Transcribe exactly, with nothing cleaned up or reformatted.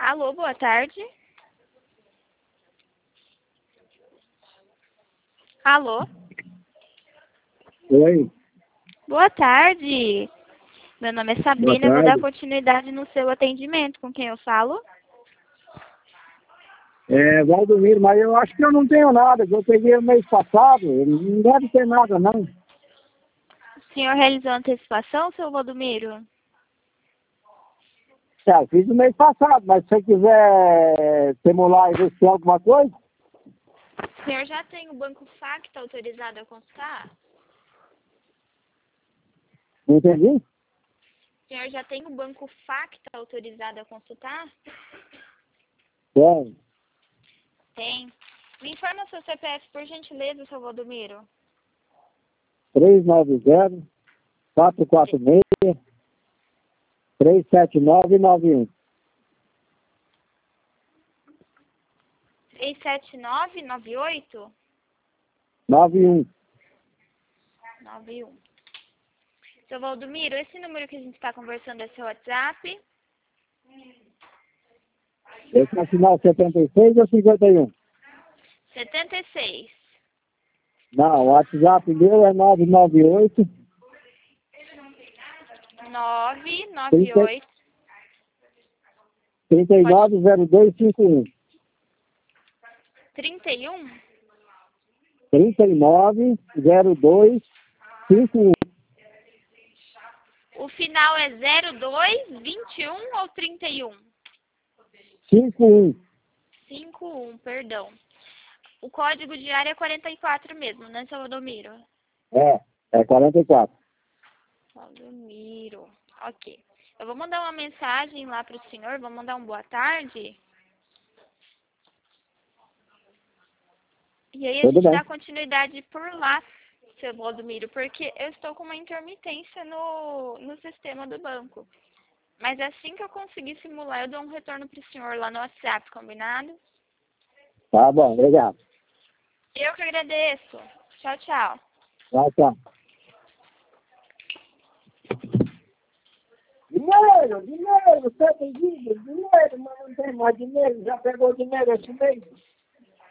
Alô, boa tarde. Alô? Oi, Boa tarde. Meu nome é boa Sabrina, eu vou dar tarde. continuidade no seu atendimento. Com quem eu falo? É, Valdomiro, mas eu acho que eu não tenho nada, que eu peguei o mês passado, não deve ter nada, não. O senhor realizou antecipação, seu Valdomiro? É, eu fiz o mês passado, mas se você quiser simular e ver se tem alguma coisa, O senhor já tem o Banco Facta autorizado a consultar? não entendi? O senhor já tem o Banco Facta autorizado a consultar? Tem. Tem. Me informa seu C P F, por gentileza, seu Valdomiro. três nove zero, quatro quatro seis, três sete nove nove um. três sete nove nove oito nove um. nove um. Seu Valdomiro, esse número que a gente está conversando é seu WhatsApp? Esse é o final setenta e seis ou cinquenta e um? setenta e seis. Não, o WhatsApp meu é nove nove oito, nove nove oito. trinta e nove zero dois cinco um. trinta e um? trinta e nove zero dois cinco um. O final é zero dois vinte e um ou trinta e um? cinco um. cinquenta e um, perdão. O código de área é quarenta e quatro mesmo, né, seu Valdomiro? É, é quarenta e quatro. Valdomiro. Ok. Eu vou mandar uma mensagem lá para o senhor, vou mandar um boa tarde. E aí a Tudo gente bem. dá continuidade por lá, seu Valdomiro, porque eu estou com uma intermitência no, no sistema do banco. Mas assim que eu conseguir simular, eu dou um retorno para o senhor lá no WhatsApp, combinado? Tá bom, obrigado. Eu que agradeço. Tchau, tchau. Tchau, tchau. Dinheiro, dinheiro, você tem dinheiro, dinheiro, mas não tem mais dinheiro, já pegou dinheiro esse mês.